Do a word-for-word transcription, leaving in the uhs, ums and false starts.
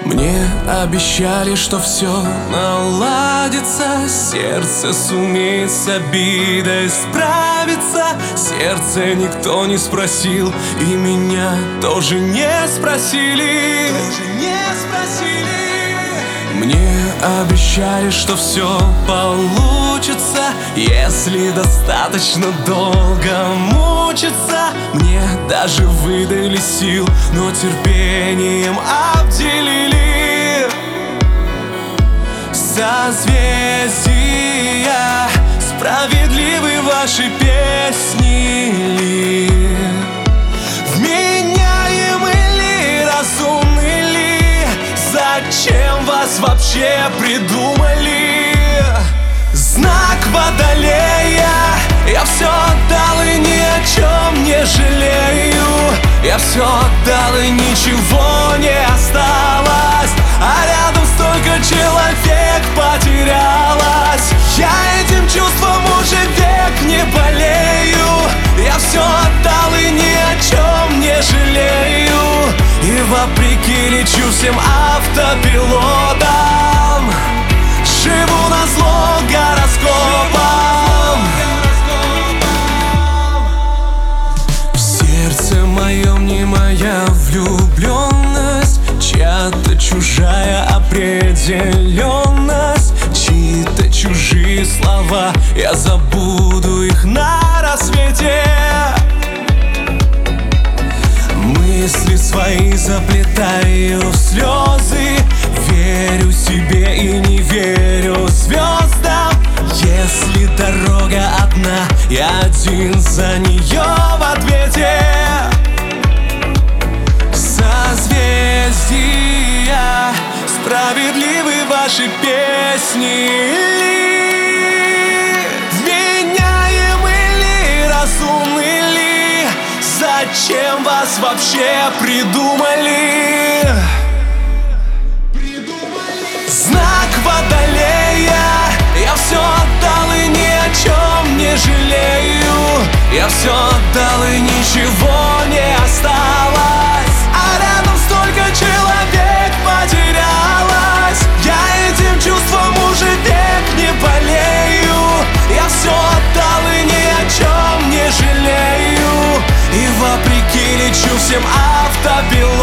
Мне обещали, что все наладится, сердце сумеет с обидой справиться. Сердце никто не спросил, и меня тоже не спросили, тоже не спросили. Мне обещали, что все получится, если достаточно долго мучиться. Мне даже выдали сил, но терпением обделили. Созвездия, справедливы ваши песни ли? Вменяемы ли, разумны ли? Зачем вас вообще придумали? Знак Водолея, я все отдал и ни о чем не жалею. Я все отдал и ничего не осталось, а рядом столько человек потерялось. Я этим чувством уже век не болею. Я все отдал и ни о чем не жалею. И вопреки лечу всем автопилотам, живу назло гороскопам. В сердце моем не моя влюбленность, чья-то чужая определенность, чьи-то чужие слова, я забуду их на рассвете. Мысли свои заплетаю в слезы, верю себе и не верю звездам. Если дорога одна, я один за нее в ответе. Созвездия, справедливы ваши песни ли? Вменяемы ли, разумны ли? Зачем вас вообще придумали? Знак Водолея, я все отдал и ни о чем не жалею. Я все отдал и ничего не осталось, а рядом столько человек потерялось. Я этим чувством уже век не болею. Я все отдал и ни о чем не жалею. И вопреки лечу всем автопилотам,